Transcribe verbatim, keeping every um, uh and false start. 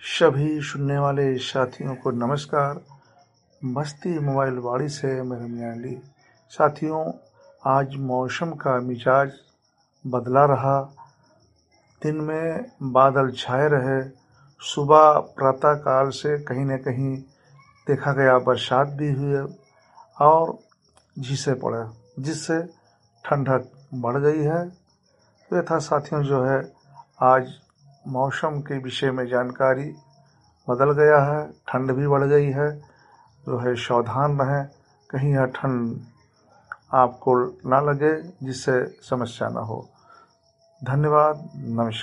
सभी सुनने वाले साथियों को नमस्कार। मस्ती मोबाइल वाड़ी से मैं रम्या अली। साथियों, आज मौसम का मिजाज बदला रहा। दिन में बादल छाए रहे। सुबह प्रातः काल से कहीं न कहीं देखा गया बरसात भी हुई और झींसे पड़े, जिससे ठंडक बढ़ गई है। तो यथा साथियों, जो है आज मौसम के विषय में जानकारी बदल गया है, ठंड भी बढ़ गई है। जो है सावधान रहें, कहीं यह ठंड आपको ना लगे जिससे समस्या ना हो। धन्यवाद, नमस्कार।